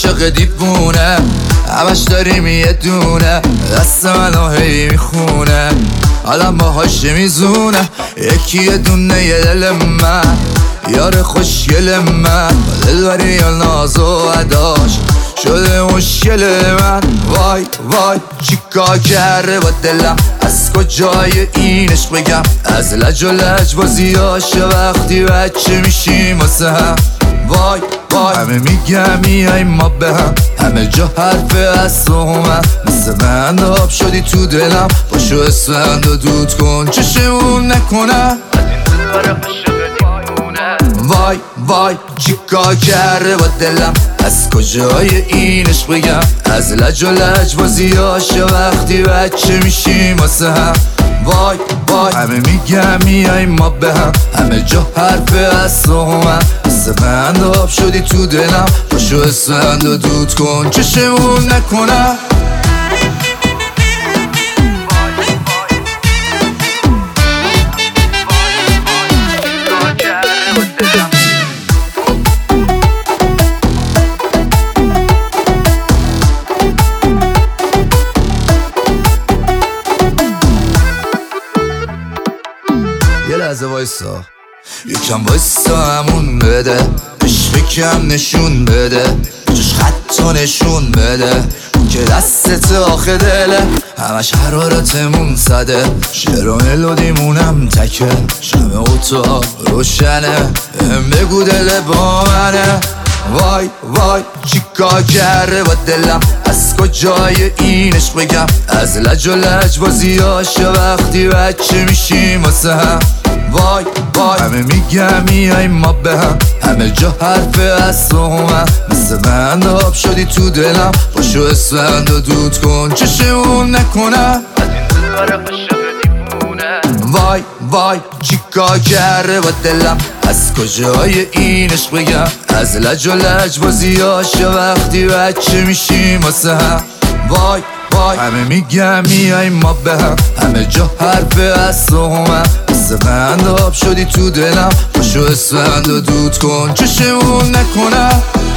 عاشق دیوونه، همش داریم یه دونه، دست منو هی میخونه، آدم باهاش میزونه. یکی یه دونه یه دل من، یار خوشگل من، با دلبری یا ناز و اداش شده مشکل من. وای وای چیکار کرده با دلم، از کجای اینش بگم، از لج و لج بازیاش وقتی بچه میشیم واسه هم. وای وای همه میگم میای ما به هم، همه جا حرف از تو من، مثل بند آب شدی تو دلم، باشو اسفند و دود کن چشمون نکنم. وای وای چیکار کرده با دلم، از کجای اینش بگم، از لج و لج بازیاش وقتی بچه میشیم واسه هم. وای وای همه میگم میای ما به هم، همه جا حرف از تو من، مثل بند آب شدی تو دلم، باشو اسفند و دود کن چشمون نکنم. یه لحظه وایسا، یکم وایسا همون بده، بشفکم نشون بده، جاش خطا نشون بده، که دستت آخه دله، همش حرارتمون صده، شعران لودیمونم تکه، شمع اتاق روشنه، بگو دل با منه. وای وای چیکار کرده با دلم، از کجای اینش بگم، از لج و لج بازیاش وقتی بچه میشیم واسه هم. وای وای همه میگم میای ما به هم، همه جا حرف از تو من، مثل بند آب شدی تو دلم، باشو اسفند و دود کن چشمون نکنم. وای وای چیکار کرده با دلم، از کجای اینش بگم، از لج و لج بازیاش وقتی بچه میشیم واسه هم. وای وای همه میگم میای ما به هم، همه جا حرف از تو من، مثل بند آب شدی تو دلم، باشو اسفند و دود کن چشمون نکنم.